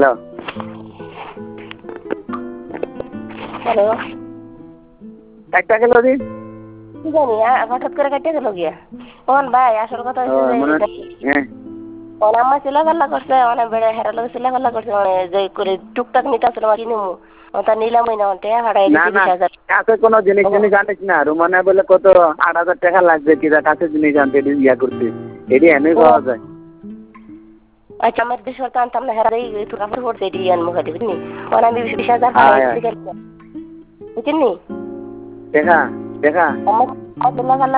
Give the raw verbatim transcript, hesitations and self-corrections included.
hello hello একটা গেল দিন কি জানি হঠাৎ করে কেটে গেল গিয়া কোন ভাই আসল কথা হচ্ছে যে হ্যাঁ কোন আম্মা চিলাগাল্লা করছে অনেক বেড়ে হেরা লোক চিলাগাল্লা করছে মানে যে করে টুকটাক নিতে আসলে মা কিনবো তা নিলামই না অন্তে ভাড়াই না দিচ্ছি না বিশ হাজার কাছে কোনো জিনিস জিনিস আনিস না রুমানা বলে কত আট হাজার টাকা লাগবে কিরা কাছে জিনিস আনতে ইয়া করছে এটি এনে পাওয়া যায় আচ্ছা আমার বিশ হাজার আনতাম না হেরা এই তো কাপড় পড়ছে এটি আনবো খাটি বুঝলি ওর আমি বিশ হাজার ভাড়াই দিচ্ছি বুঝলি দেখা দেখা আমার চিলাগাল্লা